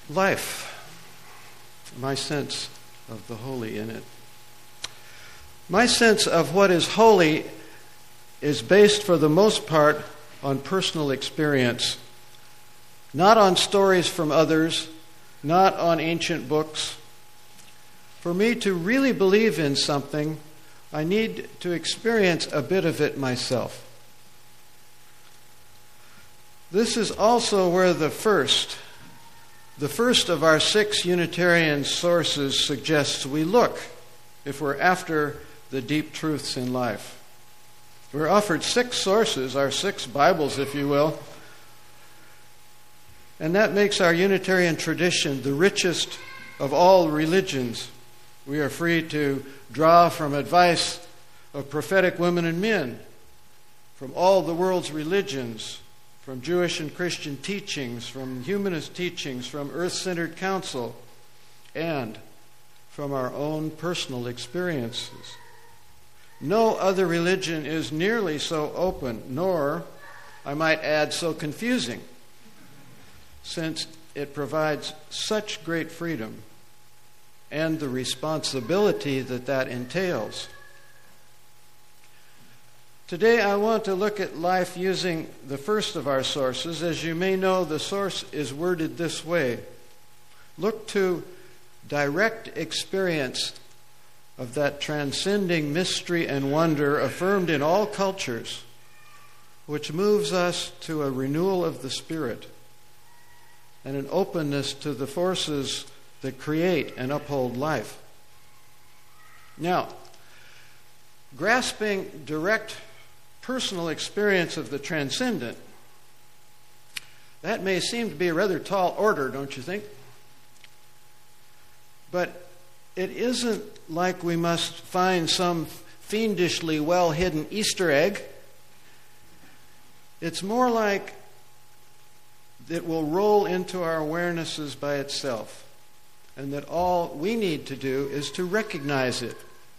Life, my sense of the holy in it. My sense of what is holy is based for the most part on personal experience, not on stories from others, not on ancient books. For me to really believe in something, I need to experience a bit of it myself. This is also where the first of our 6 Unitarian sources suggests we look if we're after the deep truths in life. We're offered 6 sources, our 6 Bibles, if you will, and that makes our Unitarian tradition the richest of all religions. We are free to draw from advice of prophetic women and men, from all the world's religions, from Jewish and Christian teachings, from humanist teachings, from earth-centered counsel, and from our own personal experiences. No other religion is nearly so open, nor, I might add, so confusing, since it provides such great freedom and the responsibility that entails. Today I want to look at life using the first of our sources. As you may know, the source is worded this way: look to direct experience of that transcending mystery and wonder affirmed in all cultures, which moves us to a renewal of the spirit and an openness to the forces that create and uphold life. Now, grasping direct personal experience of the transcendent, that may seem to be a rather tall order, don't you think? But it isn't like we must find some fiendishly well-hidden Easter egg. It's more like it will roll into our awarenesses by itself, and that all we need to do is to recognize it.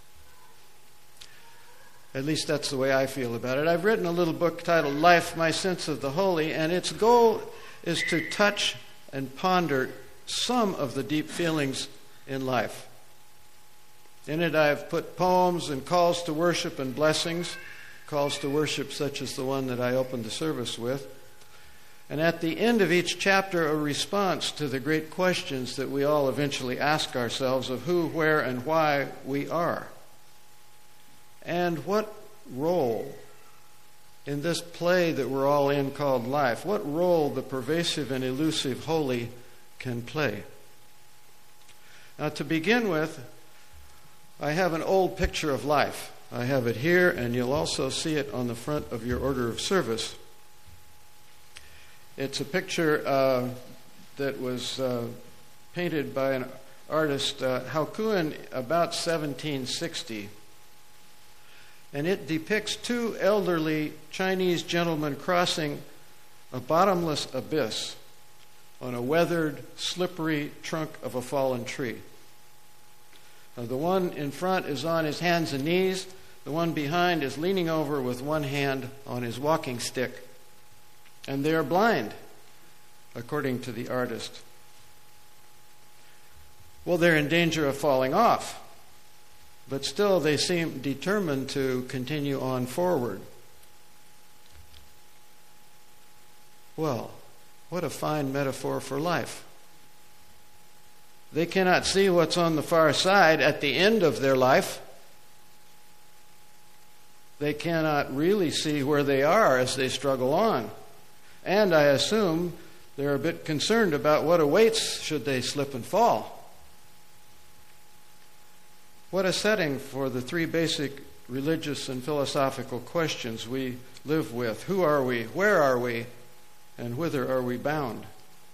At least that's the way I feel about it. I've written a little book titled Life, My Sense of the Holy, and its goal is to touch and ponder some of the deep feelings in life. In it I've put poems and calls to worship and blessings, calls to worship such as the one that I opened the service with. And at the end of each chapter, a response to the great questions that we all eventually ask ourselves of who, where, and why we are. And what role in this play that we're all in called life, what role the pervasive and elusive holy can play. Now, to begin with, I have an old picture of life. I have it here, and you'll also see it on the front of your order of service. It's a picture that was painted by an artist, Haokuen, about 1760. And it depicts 2 elderly Chinese gentlemen crossing a bottomless abyss on a weathered, slippery trunk of a fallen tree. Now, the one in front is on his hands and knees. The one behind is leaning over with one hand on his walking stick. And they are blind, according to the artist. Well, they're in danger of falling off, but still they seem determined to continue on forward. Well, what a fine metaphor for life. They cannot see what's on the far side at the end of their life. They cannot really see where they are as they struggle on. And I assume they're a bit concerned about what awaits should they slip and fall. What a setting for the 3 basic religious and philosophical questions we live with. Who are we? Where are we? And whither are we bound?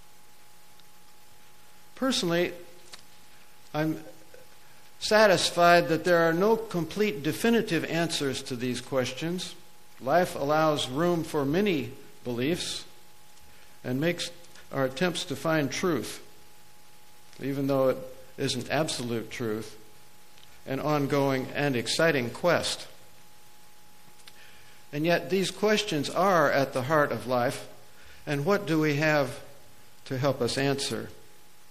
Personally, I'm satisfied that there are no complete definitive answers to these questions. Life allows room for many beliefs and makes our attempts to find truth, even though it isn't absolute truth, an ongoing and exciting quest. And yet these questions are at the heart of life, and what do we have to help us answer?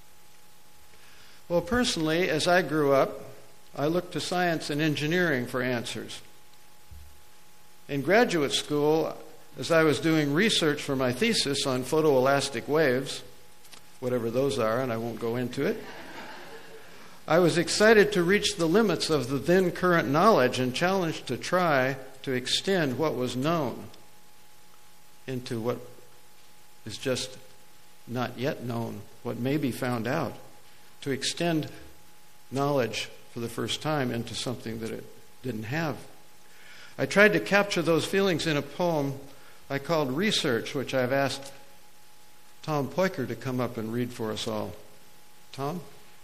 Well, personally, as I grew up, I looked to science and engineering for answers. In graduate school, as I was doing research for my thesis on photoelastic waves, whatever those are, and I won't go into it, I was excited to reach the limits of the then current knowledge and challenged to try to extend what was known into what is just not yet known, what may be found out, to extend knowledge for the first time into something that it didn't have. I tried to capture those feelings in a poem I called Research, which I've asked Tom Poiker to come up and read for us all. Tom?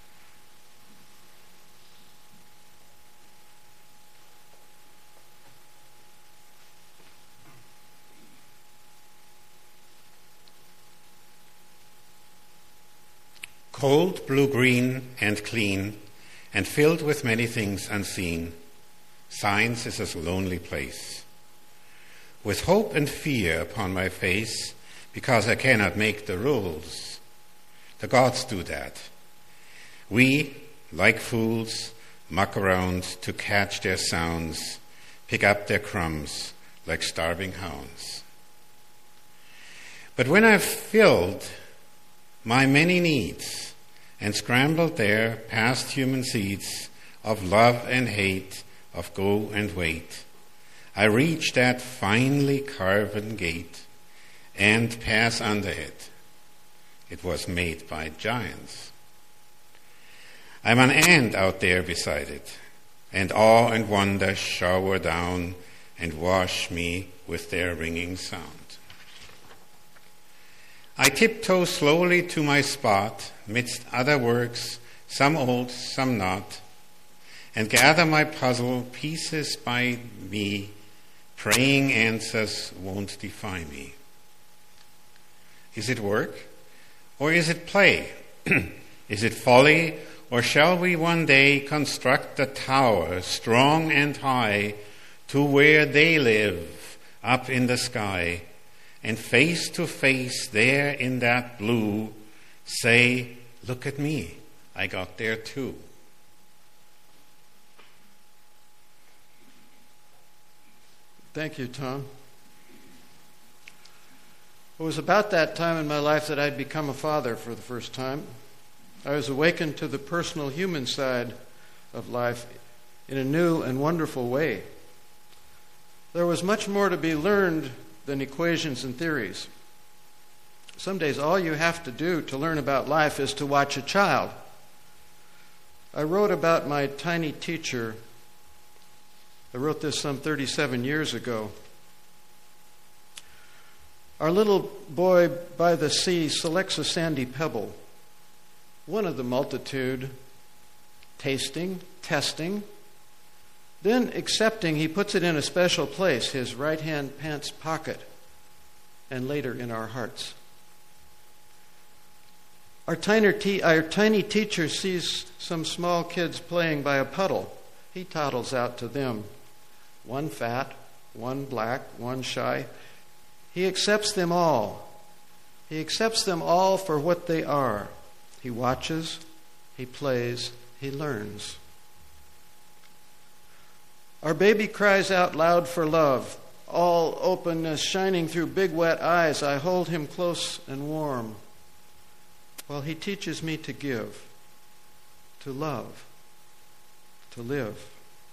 Cold, blue-green, and clean, and filled with many things unseen, science is a lonely place. With hope and fear upon my face, because I cannot make the rules. The gods do that. We, like fools, muck around to catch their sounds, pick up their crumbs like starving hounds. But when I've filled my many needs and scrambled there past human seeds of love and hate, of go and wait, I reach that finely carven gate and pass under it. It was made by giants. I'm an ant out there beside it, and awe and wonder shower down and wash me with their ringing sound. I tiptoe slowly to my spot, midst other works, some old, some not, and gather my puzzle pieces by me, praying answers won't defy me. Is it work, or is it play? Is it folly, or shall we one day construct a tower, strong and high, to where they live, up in the sky, and face to face there in that blue, say, look at me, I got there too. Thank you, Tom. It was about that time in my life that I'd become a father for the first time. I was awakened to the personal human side of life in a new and wonderful way. There was much more to be learned than equations and theories. Some days all you have to do to learn about life is to watch a child. I wrote about my tiny teacher. I wrote this some 37 years ago. Our little boy by the sea selects a sandy pebble, one of the multitude, tasting, testing, then accepting, he puts it in a special place, his right-hand pants pocket, and later in our hearts. Our tiny teacher sees some small kids playing by a puddle. He toddles out to them, one fat, one black, one shy. He accepts them all. He accepts them all for what they are. He watches, he plays, he learns. Our baby cries out loud for love, all openness shining through big wet eyes. I hold him close and warm while he teaches me to give, to love, to live.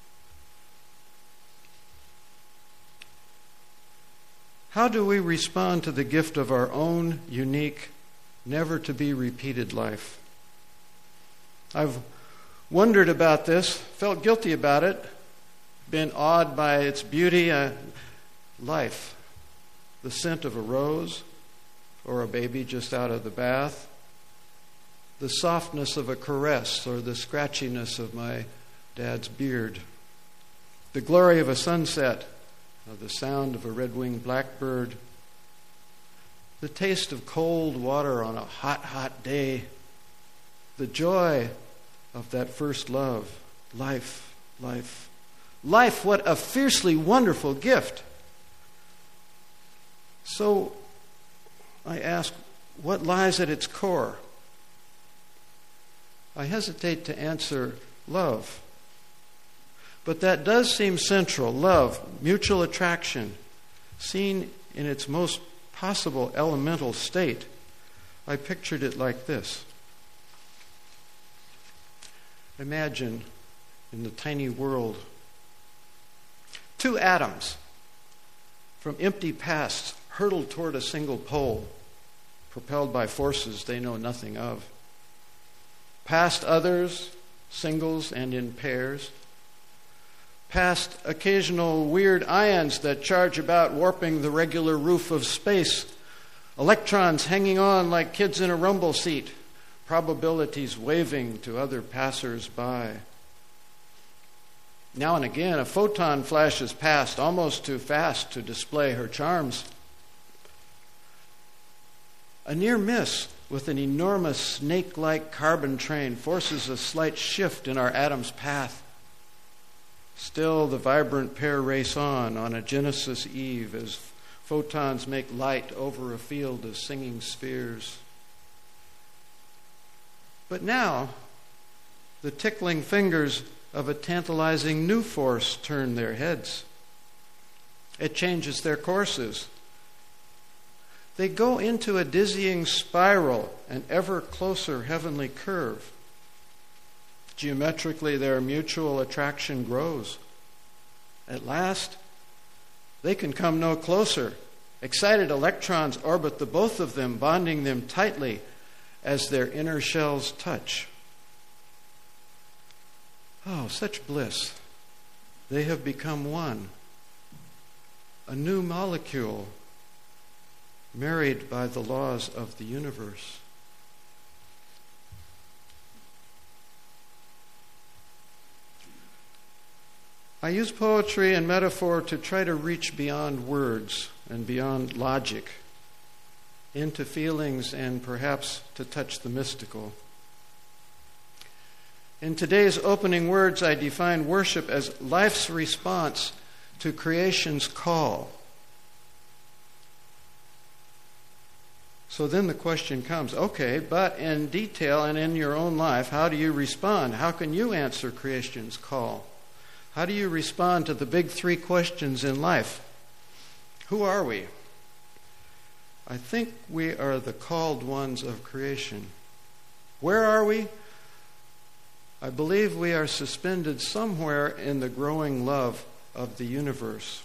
How do we respond to the gift of our own unique, never-to-be-repeated life? I've wondered about this, felt guilty about it, been awed by its beauty. Life, the scent of a rose or a baby just out of the bath, the softness of a caress or the scratchiness of my dad's beard, the glory of a sunset, or the sound of a red-winged blackbird, the taste of cold water on a hot, hot day, the joy of that first love, life, life. Life, what a fiercely wonderful gift. So I ask, what lies at its core? I hesitate to answer love. But that does seem central. Love, mutual attraction, seen in its most possible elemental state. I pictured it like this. Imagine in the tiny world, two atoms from empty pasts hurtled toward a single pole, propelled by forces they know nothing of. Past others, singles and in pairs. Past occasional weird ions that charge about, warping the regular roof of space. Electrons hanging on like kids in a rumble seat. Probabilities waving to other passers-by. Now and again, a photon flashes past, almost too fast to display her charms. A near miss with an enormous snake-like carbon train forces a slight shift in our atom's path. Still, the vibrant pair race on a Genesis Eve as photons make light over a field of singing spheres. But now, the tickling fingers of a tantalizing new force turn their heads. It changes their courses. They go into a dizzying spiral, an ever closer heavenly curve. Geometrically, their mutual attraction grows. At last, they can come no closer. Excited electrons orbit the both of them, bonding them tightly as their inner shells touch. Oh, such bliss. They have become one. A new molecule, married by the laws of the universe. I use poetry and metaphor to try to reach beyond words and beyond logic, into feelings and perhaps to touch the mystical. In today's opening words, I define worship as life's response to creation's call. So then the question comes, okay, but in detail and in your own life, how do you respond? How can you answer creation's call? How do you respond to the big three questions in life? Who are we? I think we are the called ones of creation. Where are we? I believe we are suspended somewhere in the growing love of the universe.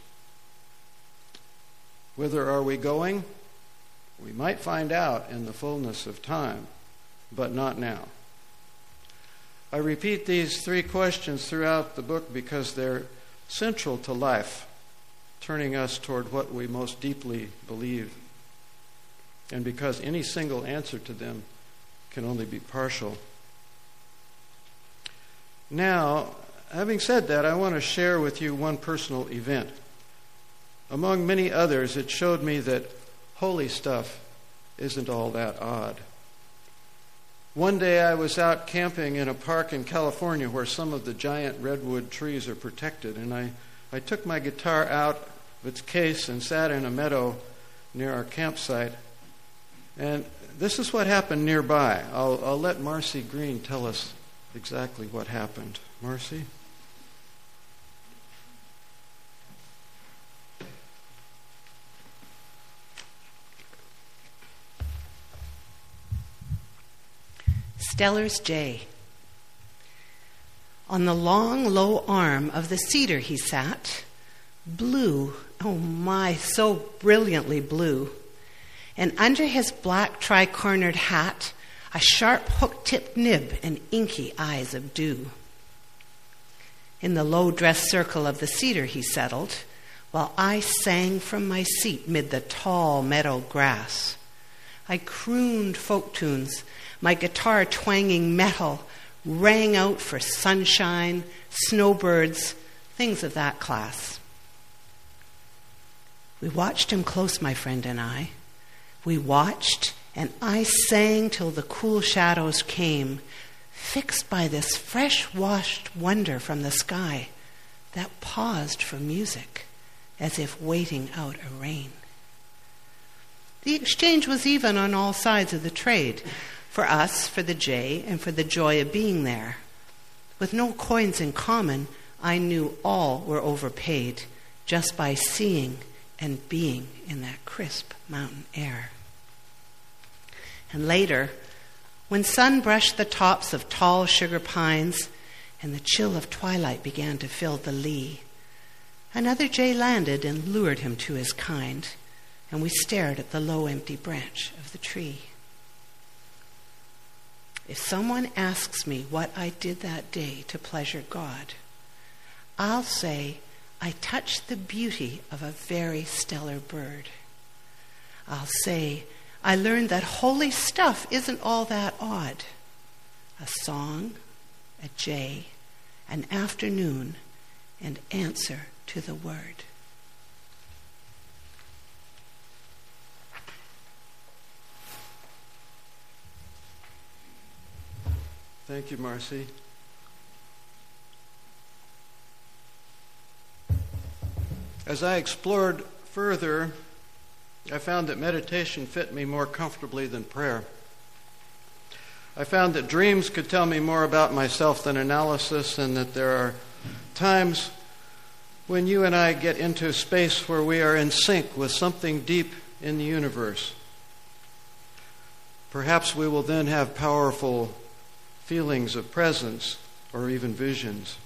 Whither are we going? We might find out in the fullness of time, but not now. I repeat these three questions throughout the book because they're central to life, turning us toward what we most deeply believe, and because any single answer to them can only be partial. Now, having said that, I want to share with you one personal event. Among many others, it showed me that holy stuff isn't all that odd. One day I was out camping in a park in California where some of the giant redwood trees are protected, and I took my guitar out of its case and sat in a meadow near our campsite. And this is what happened nearby. I'll let Marcy Green tell us exactly what happened. Marcy? Steller's J. On the long, low arm of the cedar he sat, blue, oh my, so brilliantly blue, and under his black tri-cornered hat, a sharp hook-tipped nib and inky eyes of dew. In the low-dressed circle of the cedar he settled, while I sang from my seat mid the tall meadow grass. I crooned folk tunes, my guitar twanging metal, rang out for sunshine, snowbirds, things of that class. We watched him close, my friend and I. We watched, and I sang till the cool shadows came, fixed by this fresh-washed wonder from the sky that paused for music, as if waiting out a rain. The exchange was even on all sides of the trade. For us, for the J, and for the joy of being there. With no coins in common, I knew all were overpaid just by seeing and being in that crisp mountain air. And later, when sun brushed the tops of tall sugar pines and the chill of twilight began to fill the lee, another jay landed and lured him to his kind, and we stared at the low empty branch of the tree. If someone asks me what I did that day to pleasure God, I'll say I touched the beauty of a very stellar bird. I'll say I learned that holy stuff isn't all that odd. A song, a jay, an afternoon, and answer to the word. Thank you, Marcy. As I explored further, I found that meditation fit me more comfortably than prayer. I found that dreams could tell me more about myself than analysis, and that there are times when you and I get into a space where we are in sync with something deep in the universe. Perhaps we will then have powerful feelings of presence or even visions.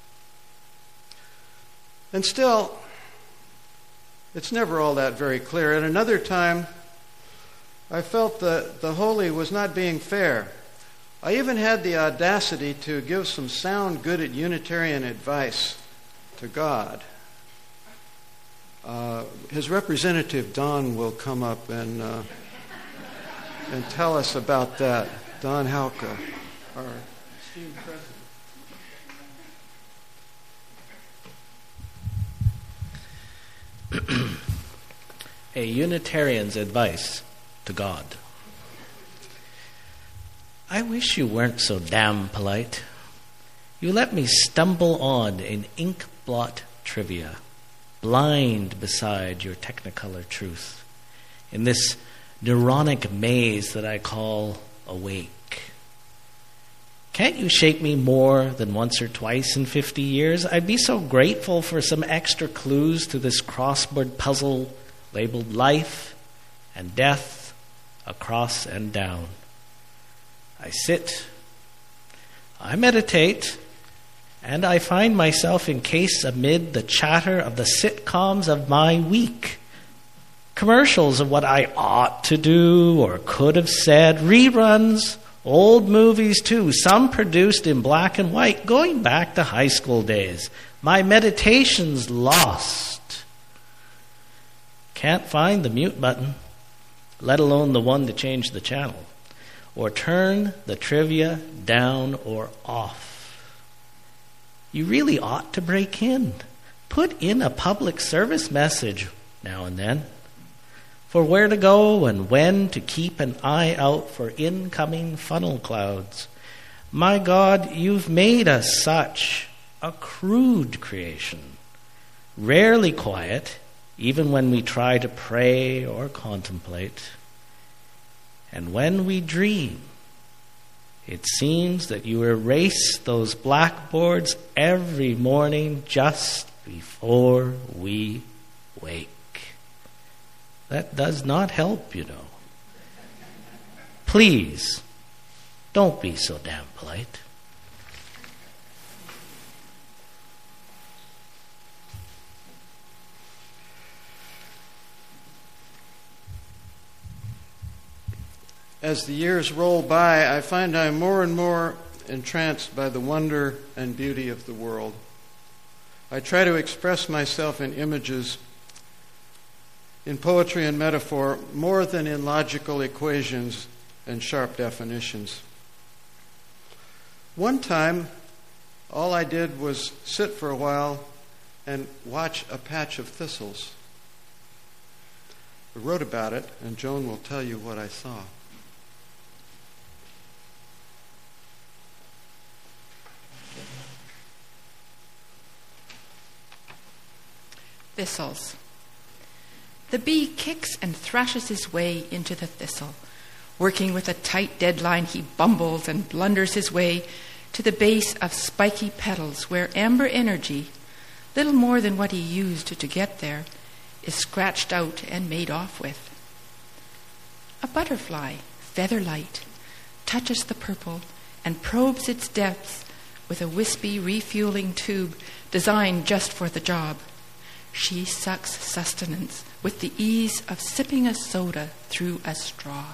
And still, it's never all that very clear. At another time, I felt that the holy was not being fair. I even had the audacity to give some sound, good at Unitarian advice to God. His representative, Don, will come up and tell us about that. Don Hauke, our esteemed president. A Unitarian's advice to God. I wish you weren't so damn polite. You let me stumble on in ink blot trivia, blind beside your technicolor truth, in this neuronic maze that I call awake. Can't you shake me more than once or twice in 50 years? I'd be so grateful for some extra clues to this crossword puzzle labeled life and death, across and down. I sit, I meditate, and I find myself encased amid the chatter of the sitcoms of my week. Commercials of what I ought to do or could have said, reruns, old movies too, some produced in black and white, going back to high school days. My meditation's lost. Can't find the mute button, let alone the one to change the channel, or turn the trivia down or off. You really ought to break in. Put in a public service message now and then for where to go and when to keep an eye out for incoming funnel clouds. My God, you've made us such a crude creation, rarely quiet, even when we try to pray or contemplate. And when we dream, it seems that you erase those blackboards every morning just before we wake. That does not help, you know. Please, don't be so damn polite. As the years roll by, I find I'm more and more entranced by the wonder and beauty of the world. I try to express myself in images, in poetry and metaphor, more than in logical equations and sharp definitions. One time, all I did was sit for a while and watch a patch of thistles. I wrote about it, and Joan will tell you what I saw. Thistles. The bee kicks and thrashes his way into the thistle, Working with a tight deadline, he bumbles and blunders his way to the base of spiky petals where amber energy, little more than what he used to get there, is scratched out and made off with. A butterfly, feather light, touches the purple and probes its depths with a wispy refueling tube designed just for the job. She sucks sustenance with the ease of sipping a soda through a straw.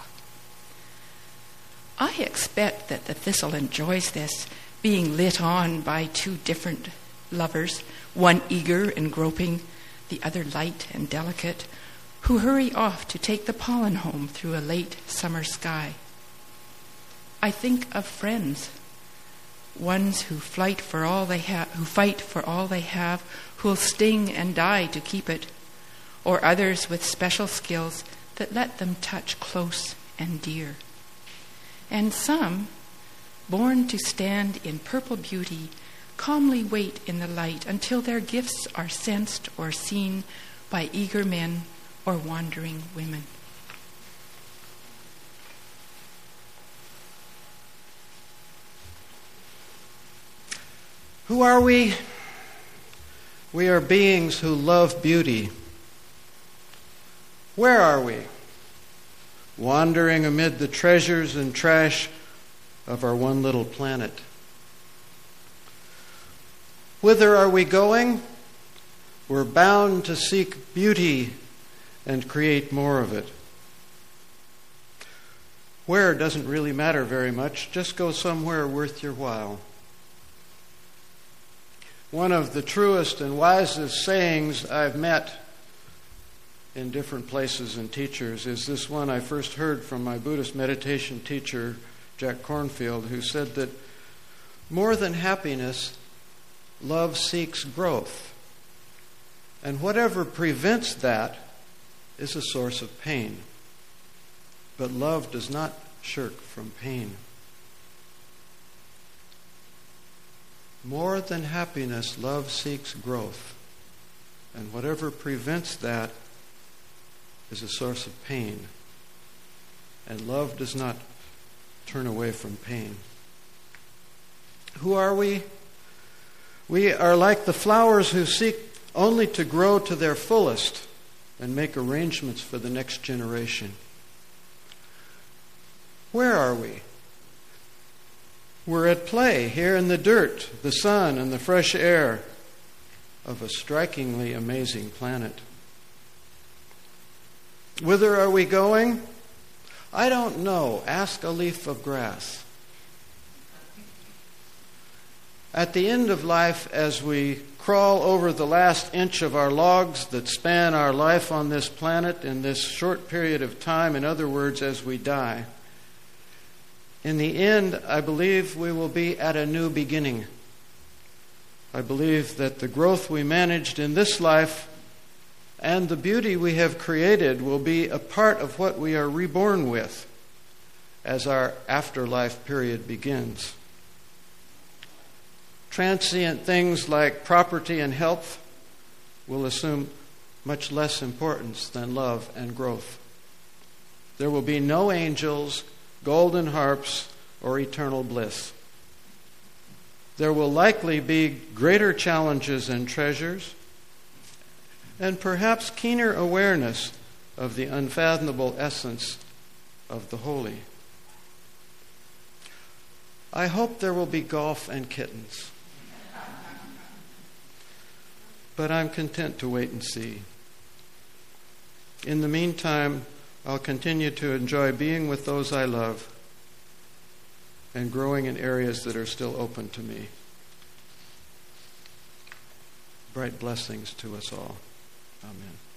I expect that the thistle enjoys this, being lit on by two different lovers, one eager and groping, the other light and delicate, who hurry off to take the pollen home through a late summer sky. I think of friends, ones who fight for all they have, who'll sting and die to keep it, or others with special skills that let them touch close and dear. And some, born to stand in purple beauty, calmly wait in the light until their gifts are sensed or seen by eager men or wandering women. Who are we? We are beings who love beauty. Where are we? Wandering amid the treasures and trash of our one little planet. Whither are we going? We're bound to seek beauty and create more of it. Where doesn't really matter very much. Just go somewhere worth your while. One of the truest and wisest sayings I've met in different places and teachers is this one I first heard from my Buddhist meditation teacher, Jack Kornfield, who said that more than happiness, love seeks growth. And whatever prevents that is a source of pain. But love does not shirk from pain. More than happiness, love seeks growth. And whatever prevents that is a source of pain. And love does not turn away from pain. Who are we? We are like the flowers who seek only to grow to their fullest and make arrangements for the next generation. Where are we? We're at play here in the dirt, the sun, and the fresh air of a strikingly amazing planet. Whither are we going? I don't know. Ask a leaf of grass. At the end of life, as we crawl over the last inch of our logs that span our life on this planet in this short period of time, in other words, as we die, in the end, I believe we will be at a new beginning. I believe that the growth we managed in this life and the beauty we have created will be a part of what we are reborn with as our afterlife period begins. Transient things like property and health will assume much less importance than love and growth. There will be no angels, golden harps, or eternal bliss. There will likely be greater challenges and treasures, and perhaps keener awareness of the unfathomable essence of the holy. I hope there will be golf and kittens, but I'm content to wait and see. In the meantime, I'll continue to enjoy being with those I love and growing in areas that are still open to me. Bright blessings to us all. Amen.